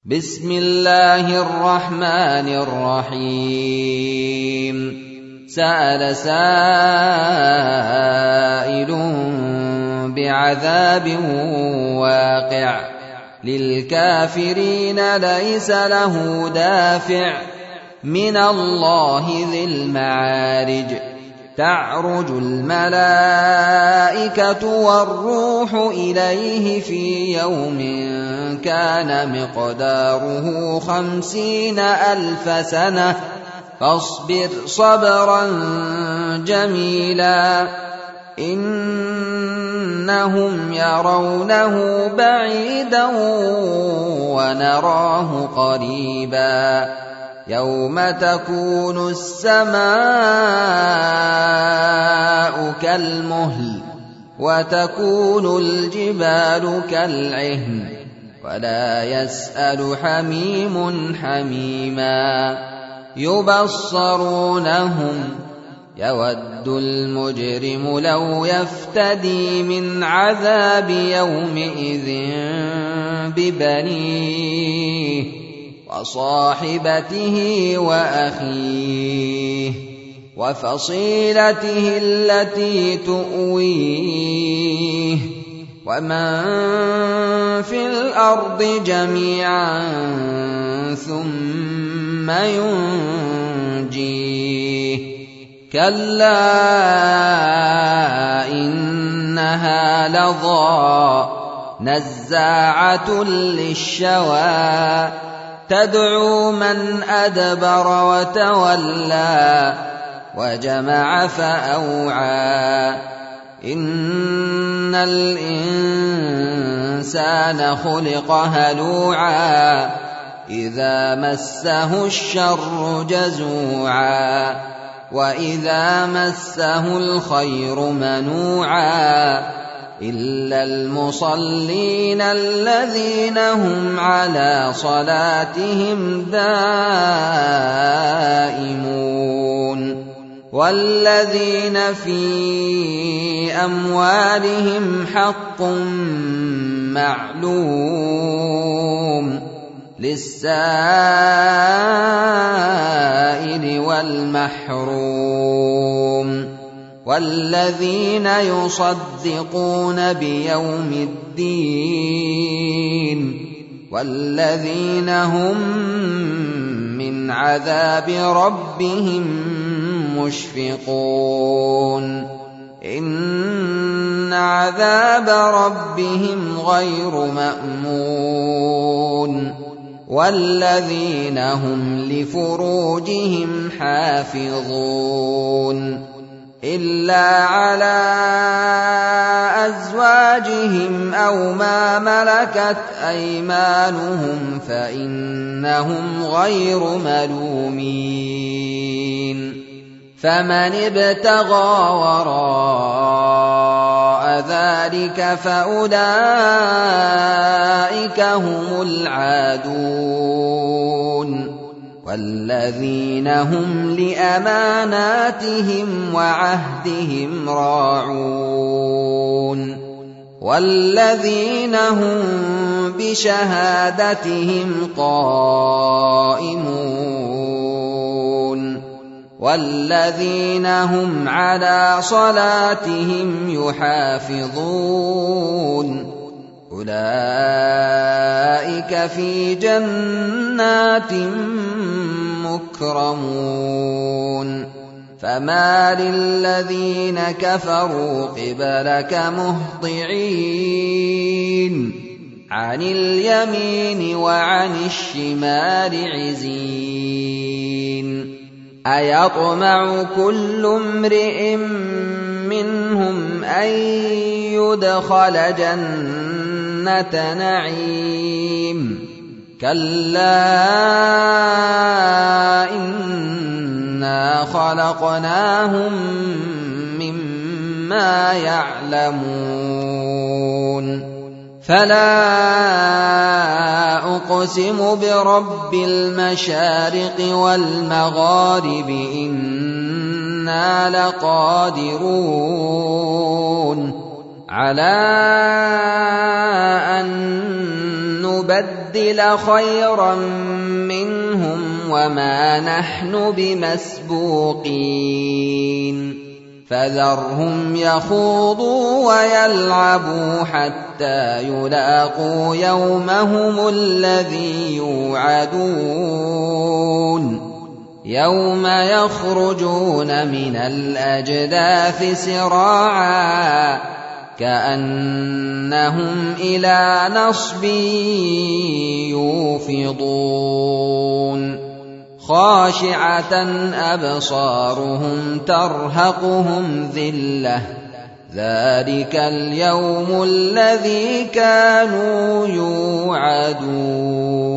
بسم الله الرحمن الرحيم سأل سائل بعذاب واقع للكافرين ليس له دافع من الله ذي المعارج تعرج الملائكة والروح إليه في يوم كان مقداره 50,000 سنة فاصبر صبرا جميلا إنهم يرونه بعيدا ونراه قريبا يوم تكون السماء كالمهل وتكون الجبال كالعهن ولا يسأل حميم حميما يبصرونهم يود المجرم لو يفتدي من عذاب يومئذ ببنيه وصاحبته وأخيه وفصيلته التي تؤويه ومن في الأرض جميعا ثم ينجيه كلا إنها لظى نزاعة للشوى تدعو من أدبر وتولى وجمع فأوعى إن الإنسان خلق هلوعا إذا مسه الشر جزوعا وإذا مسه الخير منوعا إلا المصلين الذين هم على صلاتهم دائمون والذين في أموالهم حق معلوم للسائل والمحروم والذين يصدقون بيوم الدين والذين هم من عذاب ربهم مشفقون إن عذاب ربهم غير مأمون والذين هم لفروجهم حافظون إلا على أزواجهم أو ما ملكت أيمانهم فإنهم غير ملومين فمن ابتغى وراء ذلك فأولئك هم العادون والذين هم لأماناتهم وعهدهم راعون والذين هم بشهادتهم قائمون والذين هم على صلاتهم يحافظون أولئك في جنات مكرمون فما للذين كفروا قبلك مهطعين عن اليمين وعن الشمال عزين أيطمع كل امرئ منهم أن يدخل جنة نعيم كلا إنا خلقناهم مما يعلمون فلا أقسم برب المشارق والمغارب إنا لقادرون على أن نبدل نُبَدِّلَ خَيْرًا مِّنْهُمْ وَمَا نَحْنُ بِمَسْبُوقِينَ فَذَرْهُمْ يَخُوضُوا وَيَلْعَبُوا حَتَّىٰ يُلَاقُوا يَوْمَهُمُ الَّذِي يُوعَدُونَ يَوْمَ يَخْرُجُونَ مِنَ الْأَجْدَاثِ سِرَاعًا كَأَنَّهُمْ إِلَىٰ نَصْبٍ يُوفِضُونَ خَاشِعَةً أَبْصَارُهُمْ تَرْهَقُهُمْ ذِلَّةٌ ذَٰلِكَ الْيَوْمُ الَّذِي كَانُوا يُوعَدُونَ